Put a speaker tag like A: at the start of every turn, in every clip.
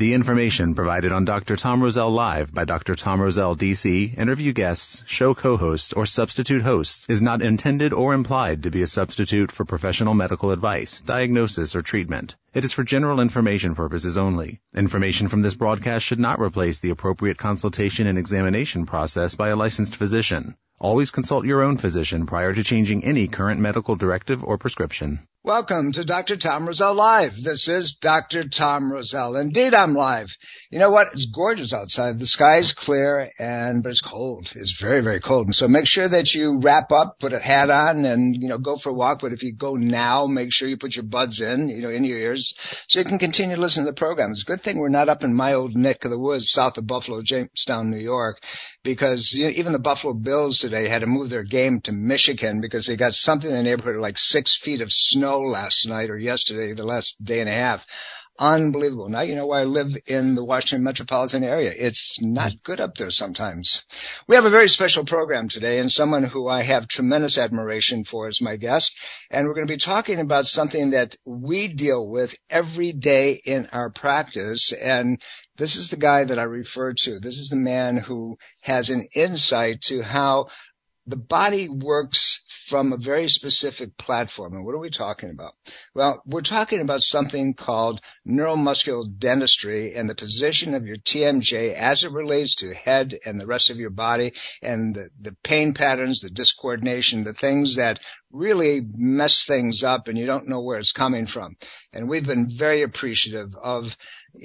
A: The information provided on Dr. Tom Rosell Live by Dr. Tom Rosell, D.C., interview guests, show co-hosts, or substitute hosts is not intended or implied to be a substitute for professional medical advice, diagnosis, or treatment. It is for general information purposes only. Information from this broadcast should not replace the appropriate consultation and examination process by a licensed physician. Always consult your own physician prior to changing any current medical directive or prescription.
B: Welcome to Dr. Tom Rosell Live. This is Dr. Tom Rosell. Indeed, I'm live. You know what? It's gorgeous outside. The sky's clear, but it's cold. It's very, very cold. And so make sure that you wrap up, put a hat on, and, go for a walk. But if you go now, make sure you put your buds in your ears, so you can continue to listen to the program. It's a good thing we're not up in my old neck of the woods south of Buffalo, Jamestown, New York, because even the Buffalo Bills today had to move their game to Michigan because they got something in the neighborhood of like 6 feet of snow last night or yesterday, the last day and a half. Unbelievable. Now you know why I live in the Washington metropolitan area. It's not good up there sometimes. We have a very special program today and someone who I have tremendous admiration for as my guest. And we're going to be talking about something that we deal with every day in our practice. And this is the guy that I refer to. This is the man who has an insight to how the body works from a very specific platform. And what are we talking about? Well, we're talking about something called neuromuscular dentistry and the position of your TMJ as it relates to head and the rest of your body and the pain patterns, the discoordination, the things that really mess things up and you don't know where it's coming from. And we've been very appreciative of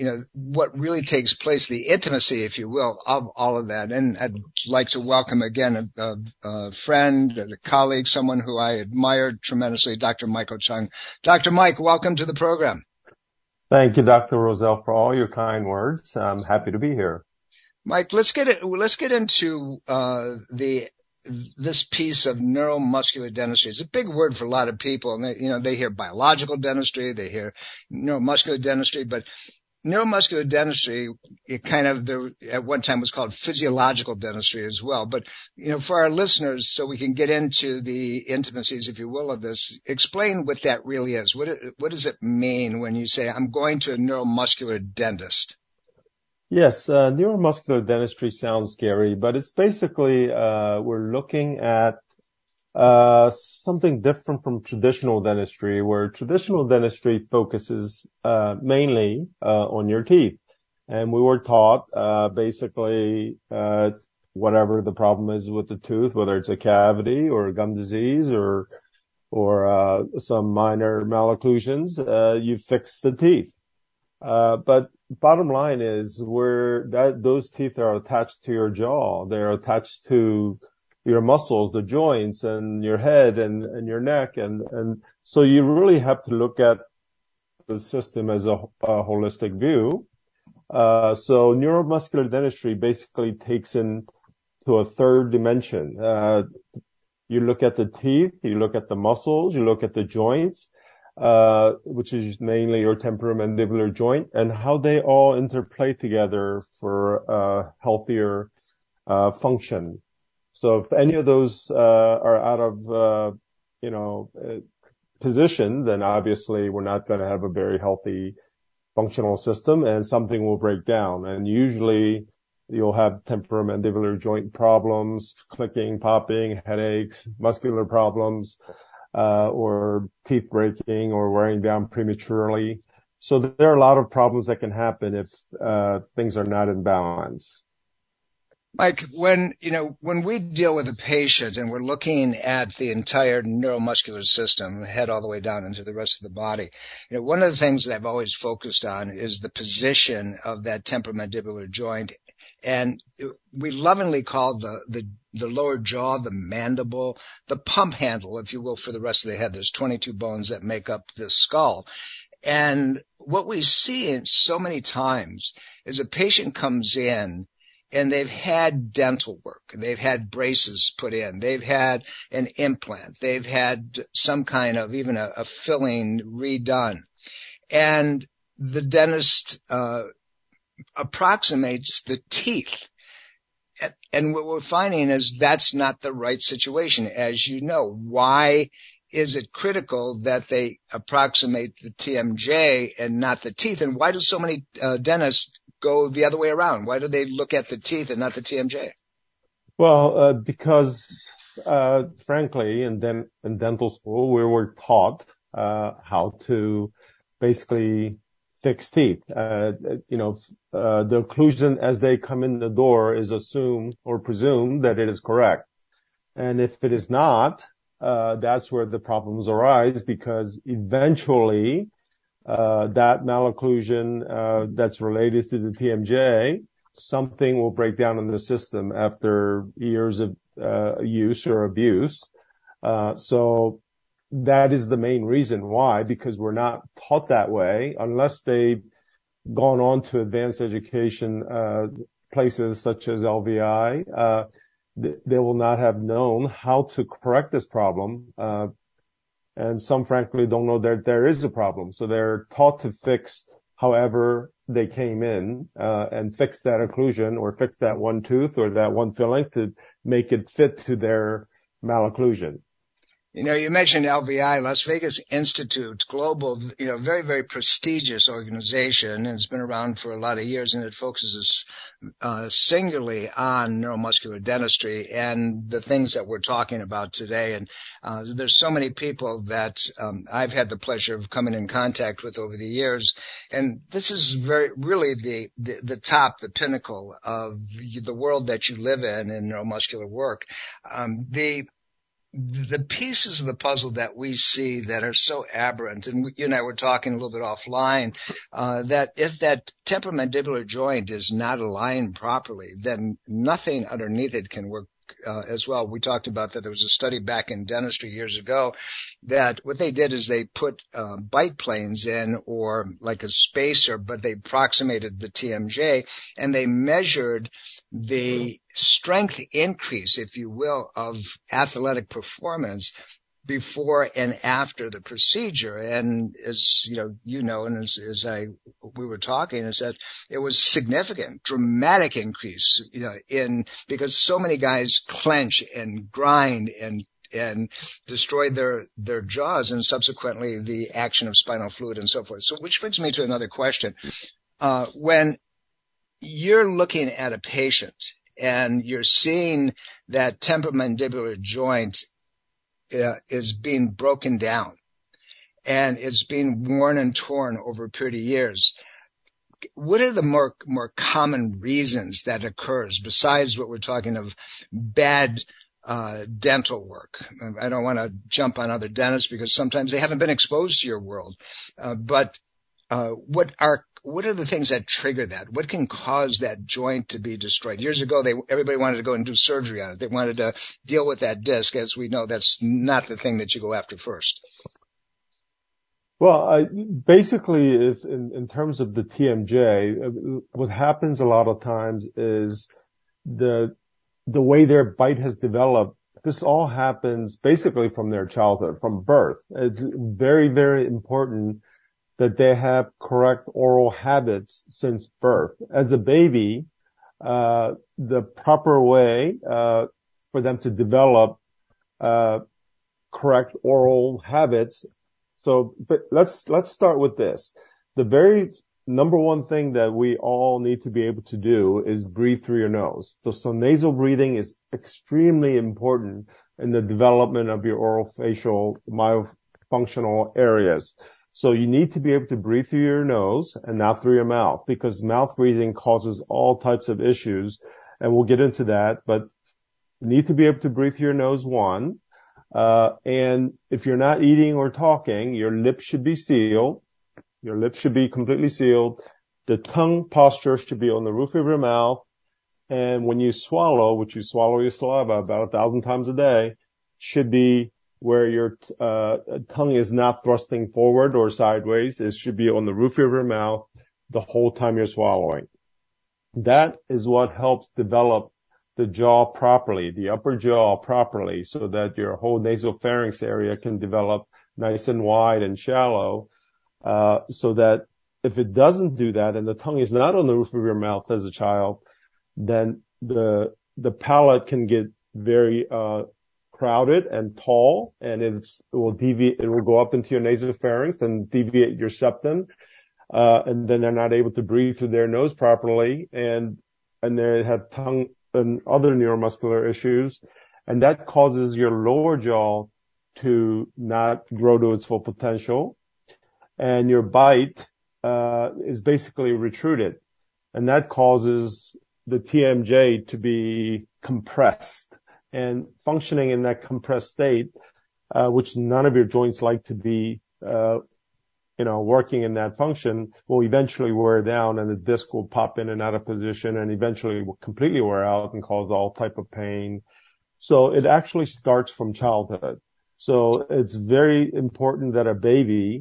B: what really takes place, the intimacy, if you will, of all of that. And I'd like to welcome again a friend, a colleague, someone who I admired tremendously, Dr. Michael Chung. Dr. Mike, welcome to the program.
C: Thank you, Dr. Rosell, for all your kind words. I'm happy to be here.
B: Mike, let's get into this piece of neuromuscular dentistry. It's a big word for a lot of people, and they hear biological dentistry, they hear neuromuscular dentistry, but neuromuscular dentistry, at one time was called physiological dentistry as well. But, for our listeners, so we can get into the intimacies, if you will, of this, explain what that really is. What does it mean when you say, I'm going to a neuromuscular dentist?
C: Yes, neuromuscular dentistry sounds scary, but it's basically, we're looking at something different from traditional dentistry, where traditional dentistry focuses mainly on your teeth. And we were taught basically whatever the problem is with the tooth, whether it's a cavity or a gum disease or some minor malocclusions, you fix the teeth. But bottom line is those teeth are attached to your jaw. They're attached to your muscles, the joints, and your head and your neck. And so you really have to look at the system as a holistic view. So neuromuscular dentistry basically takes into a third dimension. You look at the teeth, you look at the muscles, you look at the joints, which is mainly your temporomandibular joint, and how they all interplay together for healthier function. So if any of those are out of position, then obviously we're not going to have a very healthy functional system, and something will break down. And usually you'll have temporomandibular joint problems, clicking, popping, headaches, muscular problems, or teeth breaking or wearing down prematurely. So there are a lot of problems that can happen if things are not in balance.
B: Mike, when we deal with a patient and we're looking at the entire neuromuscular system, head all the way down into the rest of the body, one of the things that I've always focused on is the position of that temporomandibular joint. And we lovingly call the lower jaw, the mandible, the pump handle, if you will, for the rest of the head. There's 22 bones that make up the skull. And what we see so many times is a patient comes in and they've had dental work. They've had braces put in. They've had an implant. They've had some kind of even a filling redone. And the dentist approximates the teeth. And what we're finding is that's not the right situation. As you know, why is it critical that they approximate the TMJ and not the teeth? And why do so many dentists go the other way around? Why do they look at the teeth and not the TMJ?
C: Well, because frankly, in dental school, we were taught how to basically fix teeth. The occlusion as they come in the door is assumed or presumed that it is correct. And if it is not, that's where the problems arise, because eventually that malocclusion that's related to the TMJ, something will break down in the system after years of use or abuse. So that is the main reason why, because we're not taught that way unless they've gone on to advanced education places such as LVI. They will not have known how to correct this problem. And some frankly don't know that there is a problem. So they're taught to fix however they came in, and fix that occlusion or fix that one tooth or that one filling to make it fit to their malocclusion.
B: You mentioned LVI, Las Vegas Institute, global, very, very prestigious organization, and it's been around for a lot of years, and it focuses singularly on neuromuscular dentistry and the things that we're talking about today. And there's so many people that I've had the pleasure of coming in contact with over the years, and this is really the top, the pinnacle of the world that you live in neuromuscular work. The pieces of the puzzle that we see that are so aberrant, and you and I were talking a little bit offline, that if that temporomandibular joint is not aligned properly, then nothing underneath it can work as well. We talked about that there was a study back in dentistry years ago that what they did is they put bite planes in, or like a spacer, but they approximated the TMJ, and they measured the strength increase, if you will, of athletic performance before and after the procedure. And as and as we were talking, is that it was significant, dramatic increase, because so many guys clench and grind and destroy their jaws, and subsequently the action of spinal fluid and so forth. So which brings me to another question. When you're looking at a patient and you're seeing that temporomandibular joint is being broken down and it's being worn and torn over a period of years, what are the more common reasons that occurs besides what we're talking of bad dental work? I don't want to jump on other dentists because sometimes they haven't been exposed to your world. But what are the things that trigger that? What can cause that joint to be destroyed? Years ago, everybody wanted to go and do surgery on it. They wanted to deal with that disc. As we know, that's not the thing that you go after first.
C: Well, basically, if in terms of the TMJ, what happens a lot of times is the way their bite has developed. This all happens basically from their childhood, from birth. It's very, very important that they have correct oral habits since birth. As a baby, the proper way for them to develop correct oral habits. But let's start with this. The very number one thing that we all need to be able to do is breathe through your nose. So nasal breathing is extremely important in the development of your orofacial myofunctional areas. So you need to be able to breathe through your nose and not through your mouth, because mouth breathing causes all types of issues, and we'll get into that. But you need to be able to breathe through your nose, one. And if you're not eating or talking, your lips should be sealed. Your lips should be completely sealed. The tongue posture should be on the roof of your mouth. And when you swallow, which you swallow your saliva about 1,000 times a day, should be where your tongue is not thrusting forward or sideways. It should be on the roof of your mouth the whole time you're swallowing. That is what helps develop the jaw properly, the upper jaw properly, so that your whole nasopharynx area can develop nice and wide and shallow, so that if it doesn't do that and the tongue is not on the roof of your mouth as a child, then the palate can get very crowded and tall, and it will deviate. It will go up into your nasopharynx and deviate your septum, and then they're not able to breathe through their nose properly, and they have tongue and other neuromuscular issues, and that causes your lower jaw to not grow to its full potential, and your bite is basically retruded, and that causes the TMJ to be compressed, and functioning in that compressed state, which none of your joints like to be, working in that function, will eventually wear down, and the disc will pop in and out of position, and eventually will completely wear out and cause all type of pain. So it actually starts from childhood. So it's very important that a baby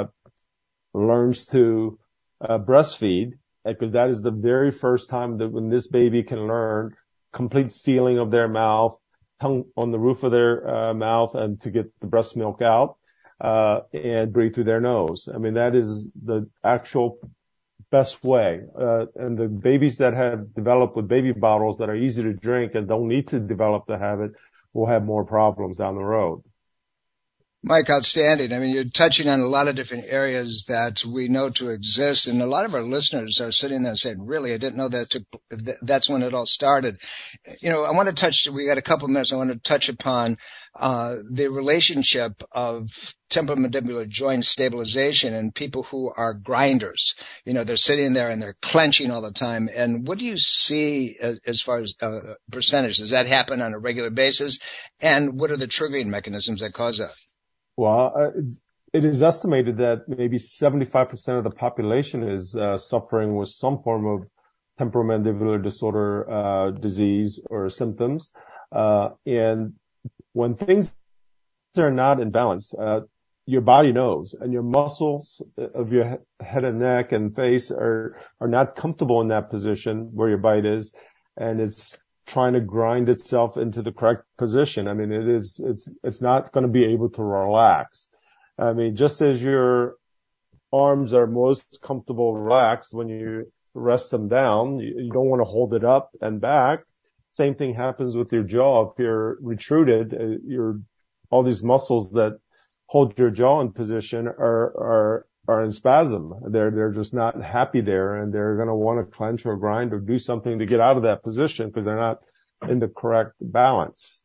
C: learns to breastfeed, because that is the very first time that when this baby can learn complete sealing of their mouth, tongue on the roof of their mouth, and to get the breast milk out, and breathe through their nose. I mean, that is the actual best way. And the babies that have developed with baby bottles that are easy to drink and don't need to develop the habit will have more problems down the road.
B: Mike, outstanding. I mean, you're touching on a lot of different areas that we know to exist, and a lot of our listeners are sitting there saying, really, I didn't know that's when it all started. I want to touch, we got a couple of minutes, I want to touch upon the relationship of temporomandibular joint stabilization and people who are grinders. They're sitting there and they're clenching all the time. And what do you see as far as percentage? Does that happen on a regular basis? And what are the triggering mechanisms that cause that?
C: Well, it is estimated that maybe 75% of the population is suffering with some form of temporomandibular disorder, disease or symptoms. And when things are not in balance, your body knows, and your muscles of your head and neck and face are not comfortable in that position where your bite is, and it's trying to grind itself into the correct position. I mean, it's not going to be able to relax. I mean, just as your arms are most comfortable relaxed when you rest them down, you don't want to hold it up and back. Same thing happens with your jaw. If you're retruded, all these muscles that hold your jaw in position are in spasm. They're just not happy there, and they're going to want to clench or grind or do something to get out of that position because they're not in the correct balance.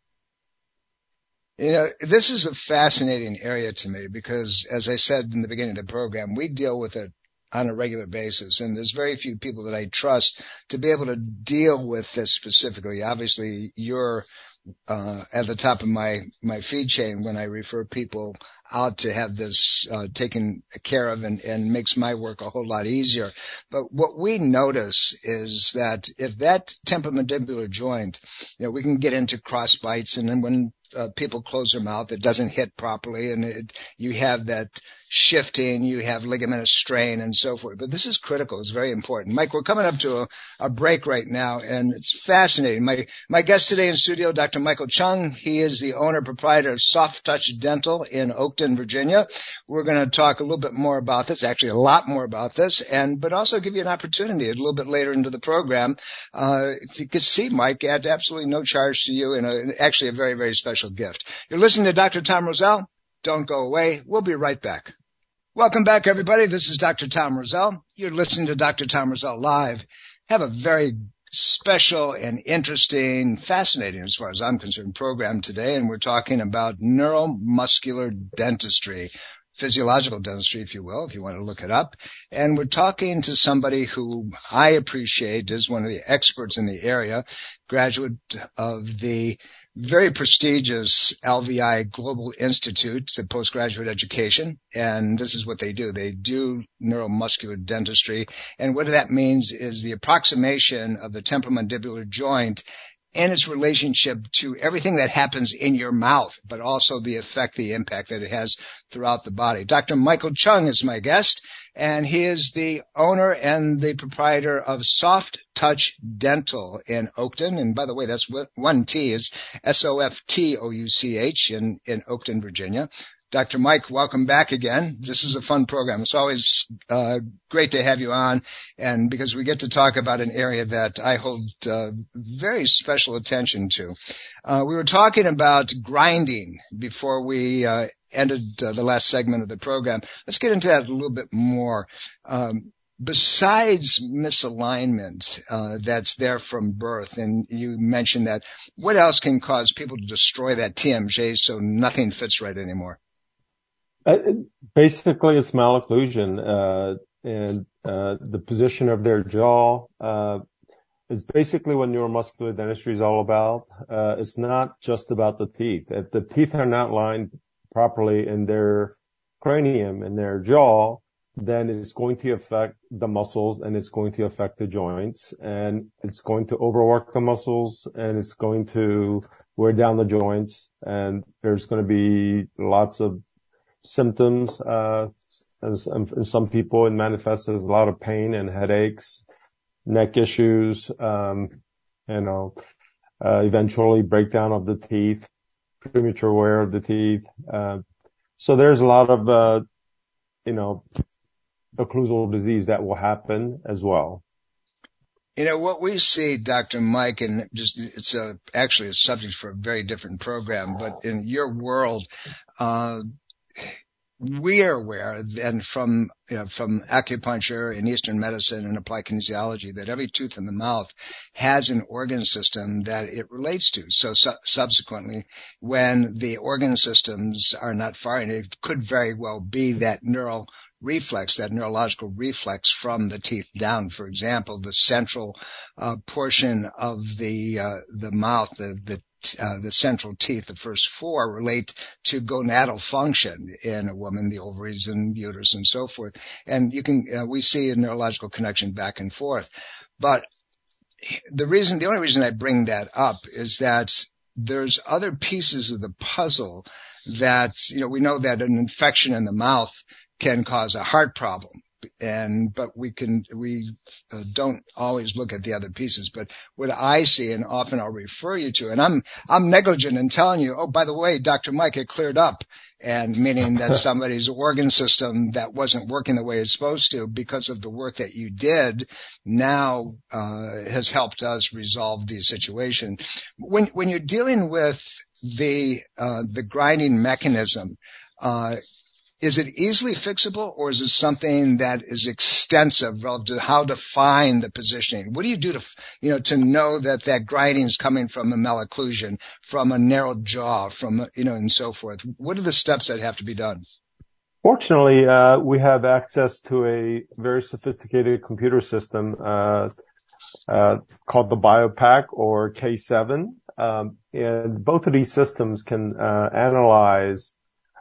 B: This is a fascinating area to me because, as I said in the beginning of the program, we deal with it on a regular basis, and there's very few people that I trust to be able to deal with this specifically. Obviously, you're at the top of my feed chain when I refer people out to have this taken care of, and makes my work a whole lot easier. But what we notice is that if that temporomandibular joint, we can get into cross bites, and then when people close their mouth, it doesn't hit properly, and you have that shifting, you have ligamentous strain and so forth. But this is critical. It's very important. Mike, we're coming up to a break right now, and it's fascinating. My guest today in studio, Dr. Michael Chung. He is the owner, proprietor of Soft Touch Dental in Oakton, Virginia. We're going to talk a little bit more about this, actually a lot more about this, but also give you an opportunity a little bit later into the program to see Mike at absolutely no charge to you, and actually a very, very special gift. You're listening to Dr. Tom Rosell. Don't go away. We'll be right back. Welcome back, everybody. This is Dr. Tom Rosell. You're listening to Dr. Tom Rosell Live. Have a very special and interesting, fascinating, as far as I'm concerned, program today, and we're talking about neuromuscular dentistry, physiological dentistry, if you will, if you want to look it up. And we're talking to somebody who I appreciate is one of the experts in the area, graduate of the very prestigious LVI Global Institute of Postgraduate Education. And this is what they do. They do neuromuscular dentistry. And what that means is the approximation of the temporomandibular joint and its relationship to everything that happens in your mouth, but also the effect, the impact that it has throughout the body. Dr. Michael Chung is my guest, and he is the owner and the proprietor of Soft Touch Dental in Oakton. And by the way, that's one T is SOFTOUCH in Oakton, Virginia. Dr. Mike, welcome back again. This is a fun program. It's always great to have you on, and because we get to talk about an area that I hold very special attention to. We were talking about grinding before we ended the last segment of the program. Let's get into that a little bit more. Besides misalignment that's there from birth, and you mentioned that, what else can cause people to destroy that TMJ so nothing fits right anymore?
C: Basically, it's malocclusion, and the position of their jaw is basically what neuromuscular dentistry is all about. It's not just about the teeth. If the teeth are not lined properly in their cranium, in their jaw, then it's going to affect the muscles and it's going to affect the joints, and it's going to overwork the muscles and it's going to wear down the joints, and there's going to be lots of symptoms. In some people, it manifests as a lot of pain and headaches, neck issues, eventually breakdown of the teeth, premature wear of the teeth. So there's a lot of, occlusal disease that will happen as well.
B: What we see, Dr. Mike, and it's actually a subject for a very different program, but in your world, we are aware, and from acupuncture and Eastern medicine and applied kinesiology, that every tooth in the mouth has an organ system that it relates to. So subsequently, when the organ systems are not firing, it could very well be that neural reflex, that neurological reflex from the teeth down. For example, the central portion of the mouth, the central teeth, the first four, relate to gonadal function in a woman, the ovaries and uterus and so forth. And we see a neurological connection back and forth. But the only reason I bring that up is that there's other pieces of the puzzle that, we know that an infection in the mouth can cause a heart problem. But we don't always look at the other pieces. But what I see, and often I'll refer you to, and I'm negligent in telling you, oh, by the way, Dr. Mike, it cleared up, and meaning that somebody's organ system that wasn't working the way it's supposed to because of the work that you did now has helped us resolve the situation. When you're dealing with the grinding mechanism, is it easily fixable, or is it something that is extensive relative to how to find the positioning? What do you do to know that grinding is coming from a malocclusion, from a narrow jaw, from, and so forth? What are the steps that have to be done?
C: Fortunately, we have access to a very sophisticated computer system, called the BioPac or K7. And both of these systems can, analyze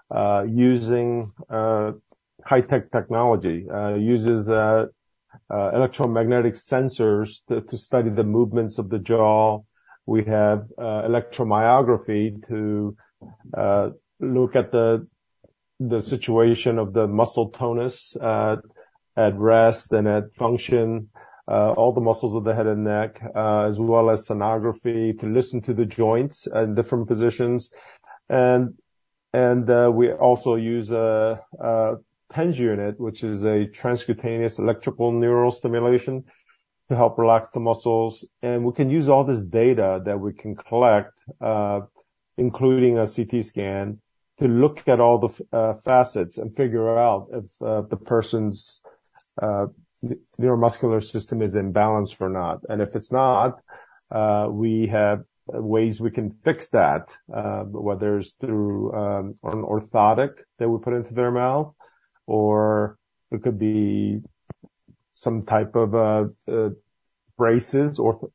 C: using high-tech technology, uses electromagnetic sensors to study the movements of the jaw. We have electromyography to look at the situation of the muscle tonus at rest and at function, all the muscles of the head and neck, as well as sonography to listen to the joints in different positions. And we also use a TENS unit, which is a transcutaneous electrical neural stimulation to help relax the muscles. And we can use all this data that we can collect, including a CT scan, to look at all the facets and figure out if the person's neuromuscular system is imbalanced or not. And if it's not, we have ways we can fix that, whether it's through an orthotic that we put into their mouth, or it could be some type of braces or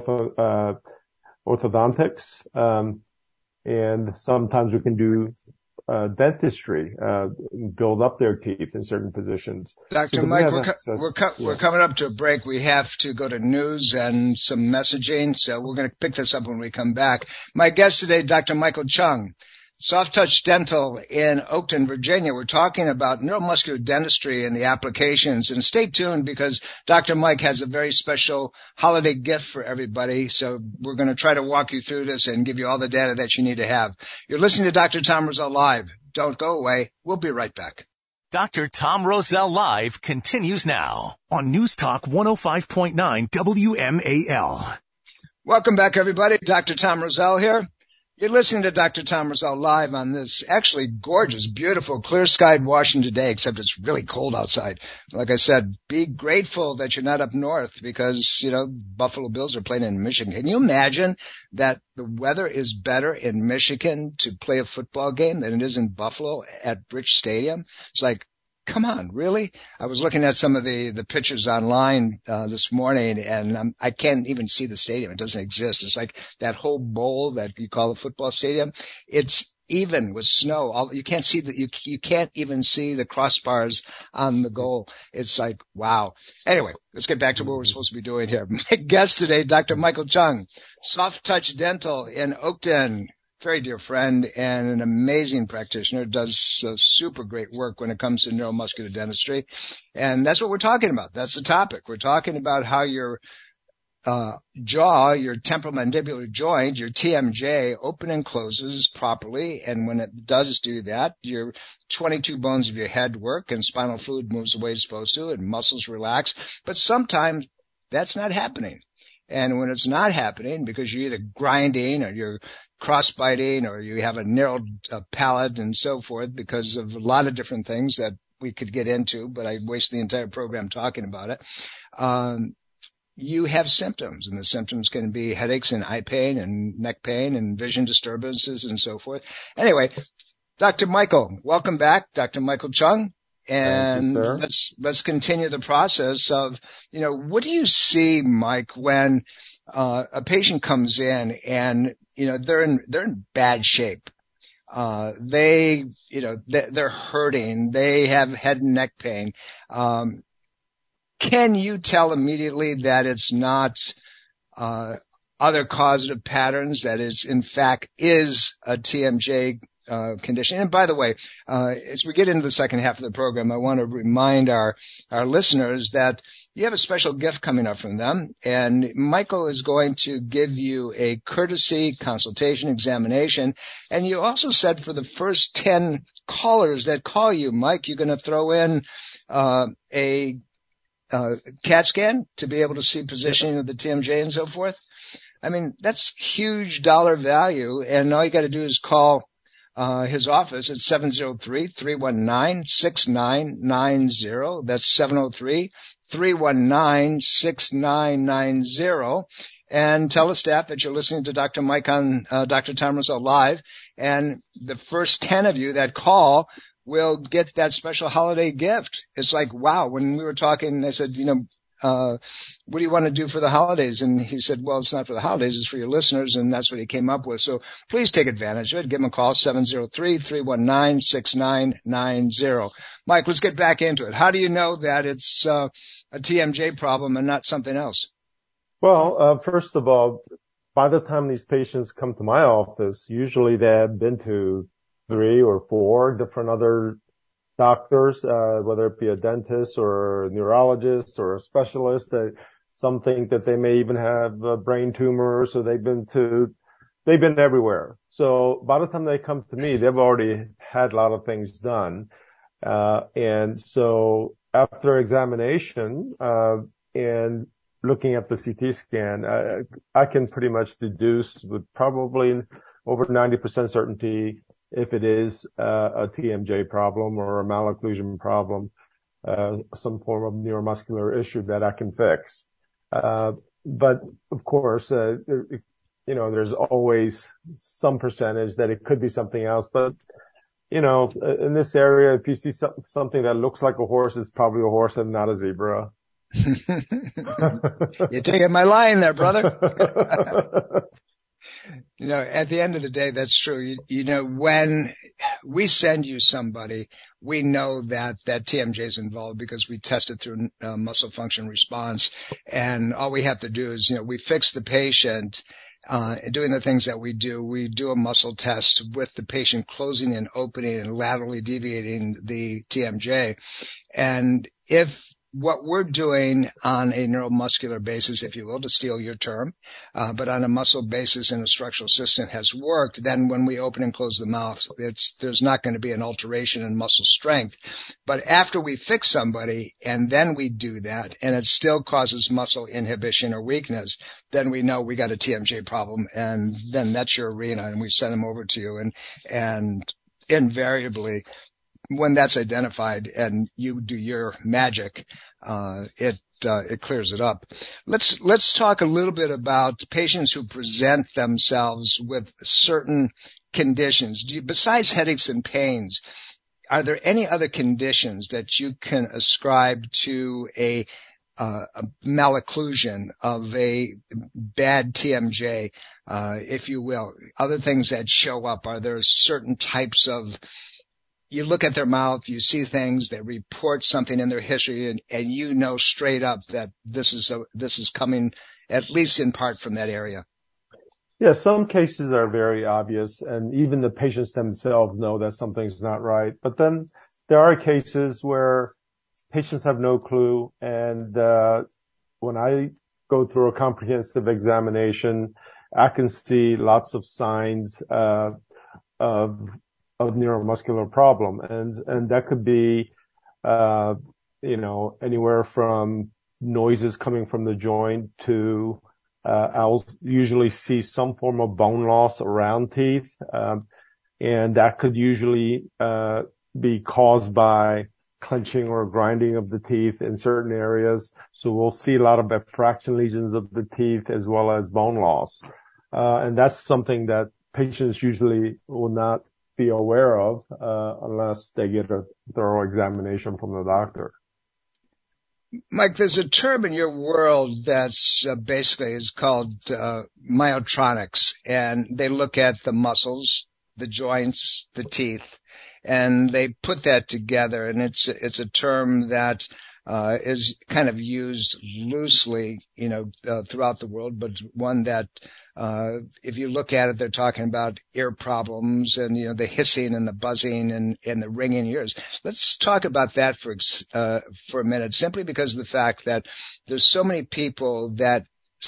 C: orthodontics, and sometimes we can do dentistry, build up their teeth in certain positions.
B: Dr. Mike, we're coming up to a break. We have to go to news and some messaging, so we're going to pick this up when we come back. My guest today, Dr. Michael Chung, Soft Touch Dental in Oakton, Virginia. We're talking about neuromuscular dentistry and the applications. And stay tuned because Dr. Mike has a very special holiday gift for everybody. So we're going to try to walk you through this and give you all the data that you need to have. You're listening to Dr. Tom Rosell Live. Don't go away. We'll be right back.
D: Dr. Tom Rosell Live continues now on News Talk 105.9 WMAL.
B: Welcome back, everybody. Dr. Tom Rosell here. You're listening to Dr. Tom Rosell Live on this actually gorgeous, beautiful, clear-skied Washington day, except it's really cold outside. Like I said, be grateful that you're not up north because, Buffalo Bills are playing in Michigan. Can you imagine that the weather is better in Michigan to play a football game than it is in Buffalo at Rich Stadium? It's like, come on, really? I was looking at some of the pictures online this morning, and I can't even see the stadium. It doesn't exist. It's like that whole bowl that you call a football stadium. It's even with snow. You can't see you can't even see the crossbars on the goal. It's like, wow. Anyway, let's get back to what we're supposed to be doing here. My guest today, Dr. Michael Chung, Soft Touch Dental in Oakton. Very dear friend and an amazing practitioner, does super great work when it comes to neuromuscular dentistry. And that's what we're talking about. That's the topic. We're talking about how your jaw, your temporomandibular joint, your TMJ, open and closes properly. And when it does do that, your 22 bones of your head work and spinal fluid moves the way it's supposed to and muscles relax. But sometimes that's not happening. And when it's not happening because you're either grinding or you're cross-biting or you have a narrowed palate and so forth because of a lot of different things that we could get into, but I wasted the entire program talking about it. You have symptoms, and the symptoms can be headaches and eye pain and neck pain and vision disturbances and so forth. Anyway, Dr. Michael, welcome back, Dr. Michael Chung. And let's continue the process of, what do you see, Mike, when a patient comes in and, they're in bad shape. They're hurting. They have head and neck pain. Can you tell immediately that it's not other causative patterns, that is, in fact, is a TMJ condition? And by the way, as we get into the second half of the program, I want to remind our listeners that you have a special gift coming up from them, and Michael is going to give you a courtesy consultation examination. And you also said for the first 10 callers that call you, Mike, you're going to throw in a CAT scan to be able to see positioning of the TMJ and so forth. I mean, that's huge dollar value, and all you got to do is call his office at 703-319-6990. That's 703-319-6990. And tell the staff that you're listening to Dr. Mike on Dr. Tom Rosell Live. And the first 10 of you that call will get that special holiday gift. It's like, wow. When we were talking, I said, what do you want to do for the holidays? And he said, well, it's not for the holidays, it's for your listeners. And that's what he came up with. So please take advantage of it. Give him a call, 703-319-6990. Mike, let's get back into it. How do you know that it's a TMJ problem and not something else?
C: Well, first of all, by the time these patients come to my office, usually they have been to 3 or 4 different other doctors, whether it be a dentist or a neurologist or a specialist. Some think that they may even have brain tumors, so they've been everywhere. So by the time they come to me, they've already had a lot of things done. And so after examination, and looking at the CT scan, I can pretty much deduce with probably over 90% certainty if it is a TMJ problem or a malocclusion problem, some form of neuromuscular issue that I can fix. But of course, there's always some percentage that it could be something else. But, in this area, if you see something that looks like a horse, it's probably a horse and not a zebra.
B: You're taking my line there, brother. At the end of the day, that's true. When we send you somebody, we know that TMJ is involved because we test it through muscle function response. And all we have to do is, we fix the patient doing the things that we do a muscle test with the patient closing and opening and laterally deviating the TMJ. And if what we're doing on a neuromuscular basis, if you will, to steal your term, but on a muscle basis and a structural system has worked, then when we open and close the mouth, there's not going to be an alteration in muscle strength. But after we fix somebody and then we do that and it still causes muscle inhibition or weakness, then we know we got a TMJ problem, and then that's your arena, and we send them over to you. And invariably, when that's identified and you do your magic, it clears it up. Let's talk a little bit about patients who present themselves with certain conditions. Besides headaches and pains, are there any other conditions that you can ascribe to a malocclusion of a bad TMJ, if you will? Other things that show up, are there certain types of, you look at their mouth, you see things, they report something in their history, and you know straight up that this is coming at least in part from that area?
C: Yeah, some cases are very obvious, and even the patients themselves know that something's not right. But then there are cases where patients have no clue, and when I go through a comprehensive examination, I can see lots of signs of neuromuscular problem, and that could be anywhere from noises coming from the joint to I'll usually see some form of bone loss around teeth, and that could usually be caused by clenching or grinding of the teeth in certain areas. So we'll see a lot of effraction lesions of the teeth as well as bone loss, and that's something that patients usually will not be aware of unless they get a thorough examination from the doctor.
B: Mike, there's a term in your world that's basically is called myotronics, and they look at the muscles, the joints, the teeth, and they put that together, and it's a term that is kind of used loosely, throughout the world, but one that if you look at it, they're talking about ear problems and, the hissing and the buzzing and the ringing ears. Let's talk about that for a minute, simply because of the fact that there's so many people that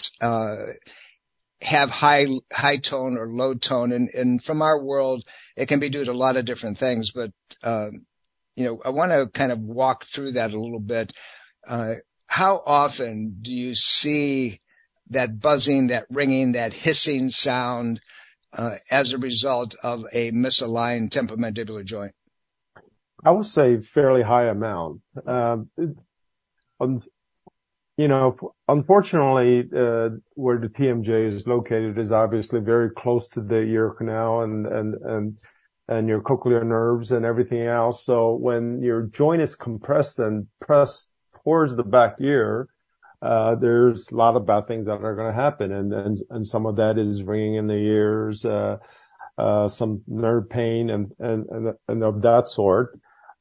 B: have high tone or low tone. And from our world, it can be due to a lot of different things. But, I want to kind of walk through that a little bit. How often do you see that buzzing, that ringing, that hissing sound as a result of a misaligned temporomandibular joint?
C: I would say fairly high amount. Unfortunately, where the TMJ is located is obviously very close to the ear canal and your cochlear nerves and everything else. So when your joint is compressed and pressed towards the back ear, there's a lot of bad things that are going to happen. And some of that is ringing in the ears, some nerve pain and of that sort.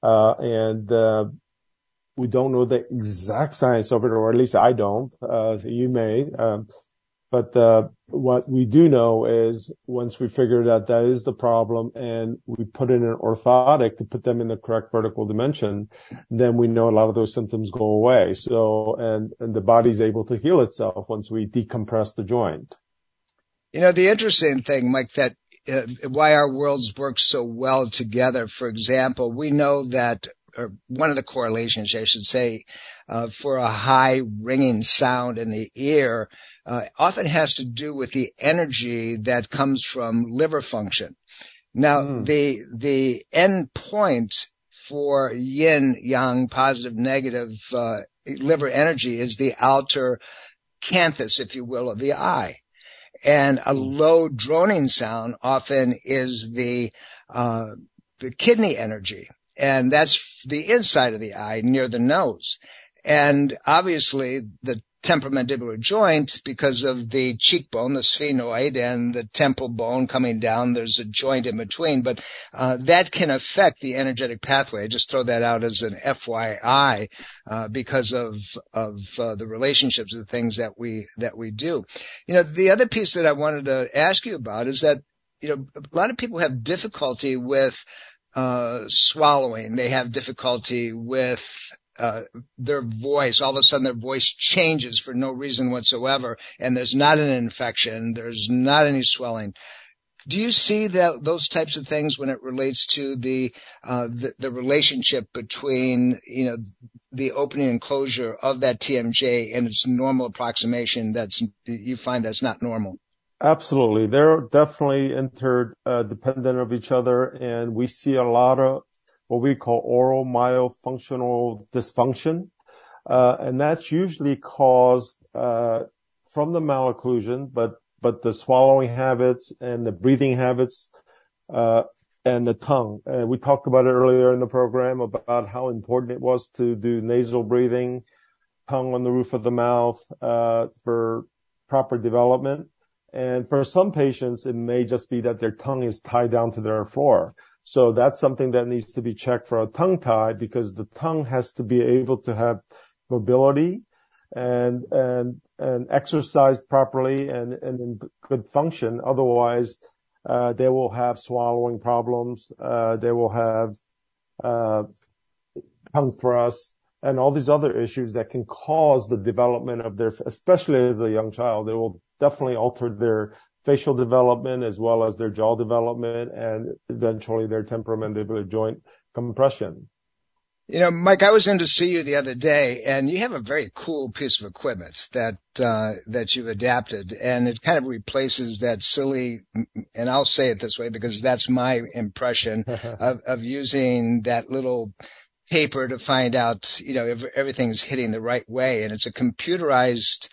C: We don't know the exact science of it, or at least I don't. You may. But what we do know is once we figure that is the problem and we put in an orthotic to put them in the correct vertical dimension, then we know a lot of those symptoms go away. So, and the body's able to heal itself once we decompress the joint.
B: The interesting thing, Mike, that why our worlds work so well together, for example, we know that, or one of the correlations, I should say, for a high ringing sound in the ear, often has to do with the energy that comes from liver function. Now, the end point for yin, yang, positive, negative, liver energy is the outer canthus, if you will, of the eye. And a low droning sound often is the kidney energy. And that's the inside of the eye near the nose. And obviously the temporomandibular joint because of the cheekbone, the sphenoid, and the temple bone coming down. There's a joint in between, but that can affect the energetic pathway. I just throw that out as an FYI because of the relationships of the things that we do. The other piece that I wanted to ask you about is that a lot of people have difficulty with swallowing. They have difficulty with their voice. All of a sudden their voice changes for no reason whatsoever, and there's not an infection, there's not any swelling. Do you see those types of things when it relates to the relationship between, the opening and closure of that TMJ and its normal approximation you find that's not normal?
C: Absolutely. They're definitely interdependent of each other, and we see a lot of what we call oral myofunctional dysfunction. And that's usually caused from the malocclusion, but the swallowing habits and the breathing habits and the tongue. We talked about it earlier in the program about how important it was to do nasal breathing, tongue on the roof of the mouth for proper development. And for some patients, it may just be that their tongue is tied down to their floor. So that's something that needs to be checked for a tongue tie, because the tongue has to be able to have mobility and exercise properly and in good function. Otherwise, they will have swallowing problems. They will have tongue thrust and all these other issues that can cause the development of especially as a young child. It will definitely alter their facial development as well as their jaw development and eventually their temporomandibular joint compression.
B: Mike, I was in to see you the other day, and you have a very cool piece of equipment that you've adapted, and it kind of replaces that silly, and I'll say it this way because that's my impression of using that little paper to find out, if everything's hitting the right way. And it's a computerized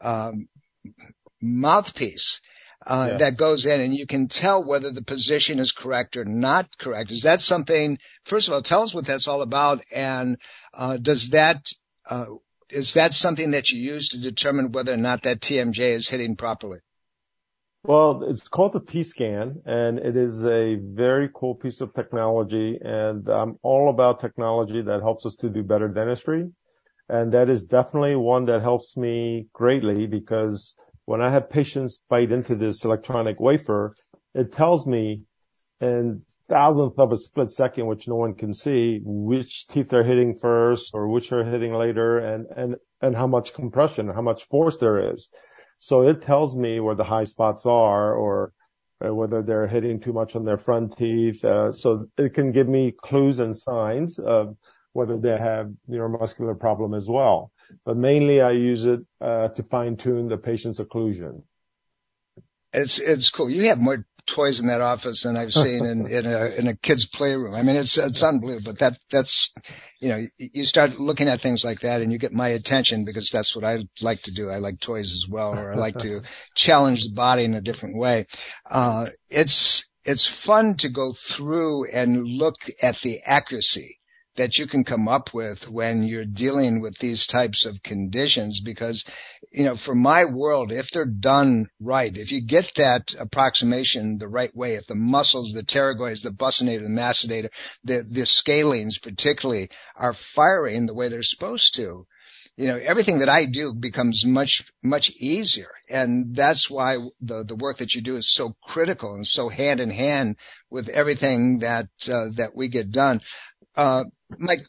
B: mouthpiece
C: Yes.
B: that goes in, and you can tell whether the position is correct or not correct. Is that something, first of all, tell us what that's all about, and is that something that you use to determine whether or not that TMJ is hitting properly?
C: Well, it's called the T-Scan, and it is a very cool piece of technology, and I'm all about technology that helps us to do better dentistry. And that is definitely one that helps me greatly, because when I have patients bite into this electronic wafer, it tells me in thousandth of a split second, which no one can see, which teeth are hitting first or which are hitting later, and how much compression, how much force there is. So it tells me where the high spots are, or whether they're hitting too much on their front teeth. So it can give me clues and signs of whether they have neuromuscular problem as well. But mainly I use it to fine tune the patient's occlusion.
B: It's cool. You have more toys in that office than I've seen in a kid's playroom. I mean, it's unbelievable. But that's you start looking at things like that, and you get my attention, because that's what I like to do. I like toys as well, or I like to challenge the body in a different way. It's fun to go through and look at the accuracy that you can come up with when you're dealing with these types of conditions, because, for my world, if they're done right, if you get that approximation the right way, if the muscles, the pterygoids, the buccinator, the masseter, the scalenes particularly are firing the way they're supposed to, everything that I do becomes much, much easier. And that's why the work that you do is so critical and so hand in hand with everything that we get done. Mike,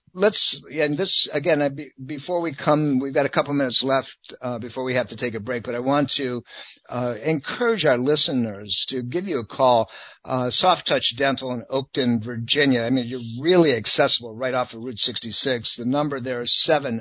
B: before we come, we've got a couple minutes left, before we have to take a break, but I want to, encourage our listeners to give you a call, Soft Touch Dental in Oakton, Virginia. I mean, you're really accessible right off of Route 66. The number there is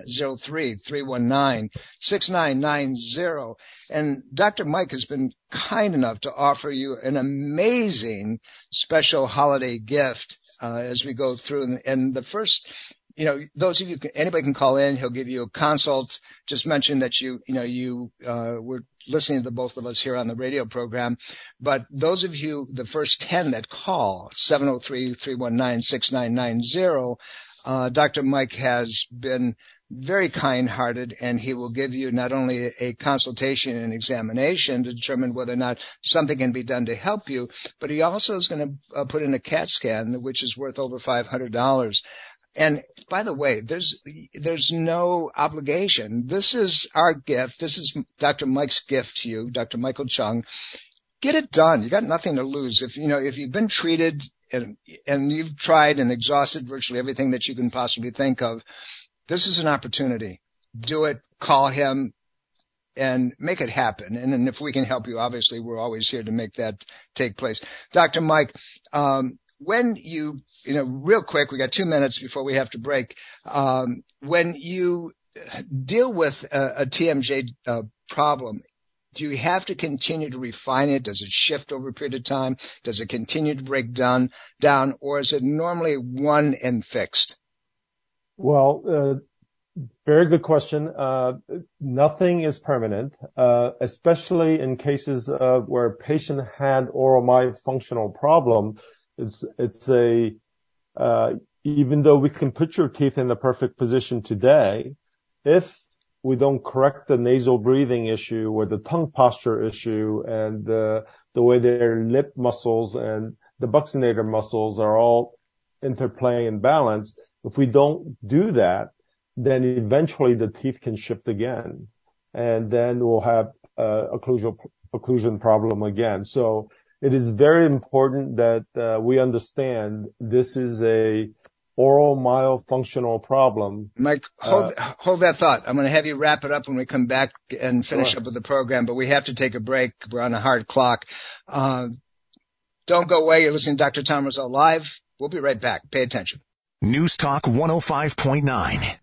B: 703-319-6990. And Dr. Mike has been kind enough to offer you an amazing special holiday gift as we go through. And the first, those of you, anybody can call in. He'll give you a consult. Just mention that you were listening to both of us here on the radio program. But those of you, the first 10 that call, 703-319-6990, Dr. Mike has been very kind-hearted, and he will give you not only a consultation and examination to determine whether or not something can be done to help you, but he also is going to put in a CAT scan, which is worth over $500. And by the way, there's no obligation. This is our gift. This is Dr. Mike's gift to you, Dr. Michael Chung. Get it done. You got nothing to lose. If you've been treated and you've tried and exhausted virtually everything that you can possibly think of, this is an opportunity. Do it. Call him and make it happen. And if we can help you, obviously, we're always here to make that take place. Dr. Mike, when real quick, we got 2 minutes before we have to break. When you deal with a TMJ problem, do you have to continue to refine it? Does it shift over a period of time? Does it continue to break down, or is it normally one and fixed?
C: Well, very good question. Nothing is permanent, especially in cases where a patient had oral myofunctional problem. Even though we can put your teeth in the perfect position today, if we don't correct the nasal breathing issue or the tongue posture issue and the way their lip muscles and the buccinator muscles are all interplaying and balanced, if we don't do that, then eventually the teeth can shift again. And then we'll have occlusion problem again. So it is very important that we understand this is a oral myofunctional problem.
B: Mike, hold that thought. I'm going to have you wrap it up when we come back and finish up with the program, but we have to take a break. We're on a hard clock. Don't go away. You're listening to Dr. Tom Rosell Live. We'll be right back. Pay attention.
D: News Talk 105.9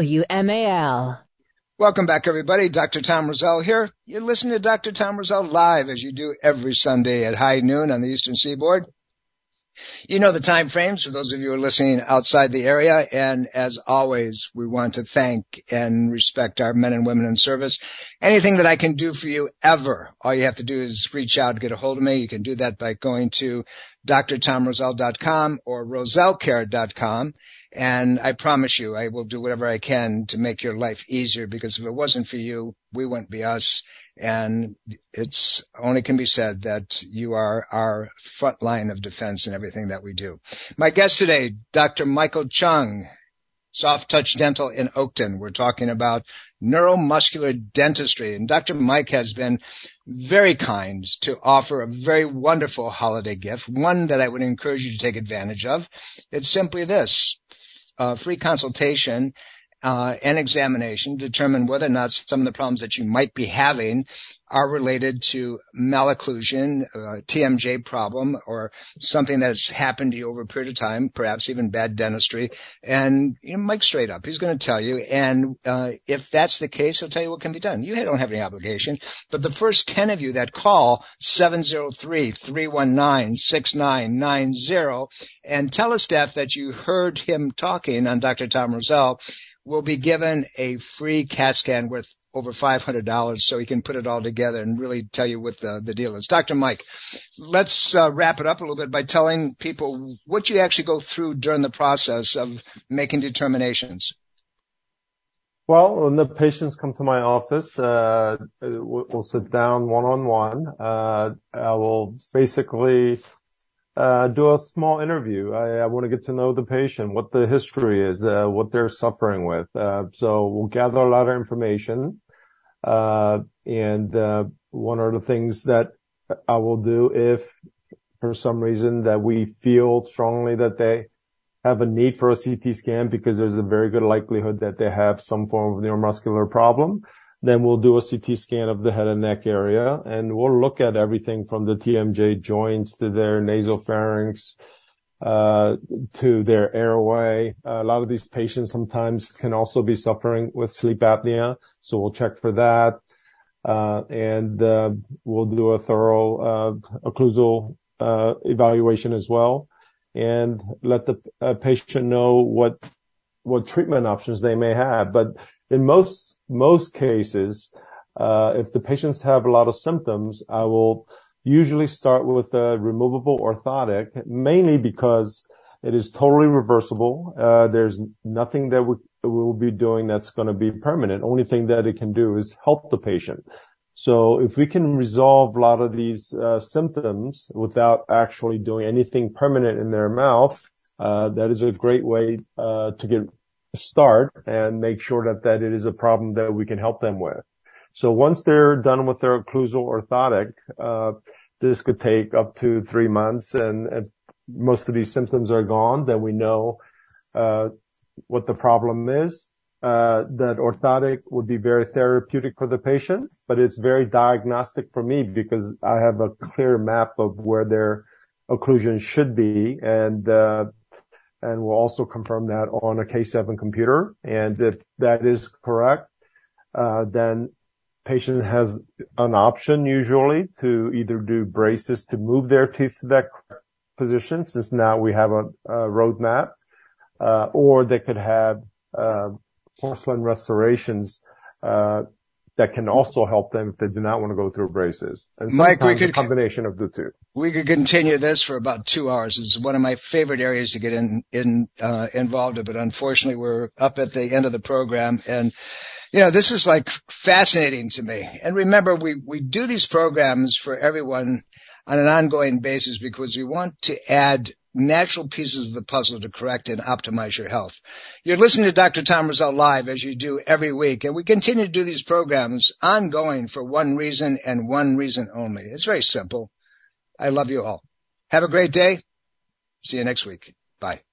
E: WMAL.
B: Welcome back, everybody. Dr. Tom Rosell here. You're listening to Dr. Tom Rosell Live, as you do every Sunday at high noon on the Eastern Seaboard. You know the time frames for those of you who are listening outside the area. And as always, we want to thank and respect our men and women in service. Anything that I can do for you ever, all you have to do is reach out, get a hold of me. You can do that by going to drtomrosell.com or rosellcare.com. And I promise you, I will do whatever I can to make your life easier, because if it wasn't for you, we wouldn't be us. And it's only can be said that you are our front line of defense in everything that we do. My guest today, Dr. Michael Chung, Soft Touch Dental in Oakton. We're talking about neuromuscular dentistry. And Dr. Mike has been very kind to offer a very wonderful holiday gift, one that I would encourage you to take advantage of. It's simply this, free consultation and examination to determine whether or not some of the problems that you might be having are related to malocclusion, TMJ problem, or something that's happened to you over a period of time, perhaps even bad dentistry. And Mike's straight up. He's going to tell you. And if that's the case, he'll tell you what can be done. You don't have any obligation. But the first 10 of you that call 703-319-6990 and tell a staff that you heard him talking on Dr. Tom Rosell will be given a free CAT scan worth over $500, so he can put it all together and really tell you what the deal is. Dr. Mike, let's wrap it up a little bit by telling people what you actually go through during the process of making determinations.
C: Well, when the patients come to my office, we'll sit down one-on-one. I will basically do a small interview. I want to get to know the patient, what the history is, what they're suffering with. So we'll gather a lot of information. And one of the things that I will do, if for some reason that we feel strongly that they have a need for a CT scan because there's a very good likelihood that they have some form of neuromuscular problem, then we'll do a CT scan of the head and neck area, and we'll look at everything from the TMJ joints to their nasopharynx, to their airway. A lot of these patients sometimes can also be suffering with sleep apnea, so we'll check for that. And we'll do a thorough occlusal evaluation as well, and let the patient know what treatment options they may have. But in most cases, if the patients have a lot of symptoms, I will usually start with a removable orthotic, mainly because it is totally reversible. There's nothing that will be doing that's going to be permanent. Only thing that it can do is help the patient. So if we can resolve a lot of these symptoms without actually doing anything permanent in their mouth, that is a great way to get a start and make sure that it is a problem that we can help them with. So once they're done with their occlusal orthotic, this could take up to 3 months, and if most of these symptoms are gone, then we know what the problem is. That orthotic would be very therapeutic for the patient, but it's very diagnostic for me because I have a clear map of where their occlusion should be, and we'll also confirm that on a K7 computer. And if that is correct, then patient has an option usually to either do braces to move their teeth to that position, since now we have a roadmap, or they could have porcelain restorations that can also help them if they do not want to go through braces. And
B: Mike, we could
C: a combination of the two.
B: We could continue this for about 2 hours. It's one of my favorite areas to get involved in, but unfortunately we're up at the end of the program. And, this is like fascinating to me. And remember, we do these programs for everyone on an ongoing basis because we want to add natural pieces of the puzzle to correct and optimize your health. You're listening to Dr. Tom Rosell Live, as you do every week, and we continue to do these programs ongoing for one reason and one reason only. It's very simple. I love you all. Have a great day. See you next week. Bye.